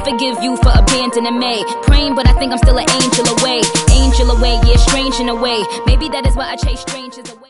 can't forgive you for abandoning me. Praying, but I think I'm still an angel away. Angel away, yeah, strange in a way. Maybe that is why I chase strangers away.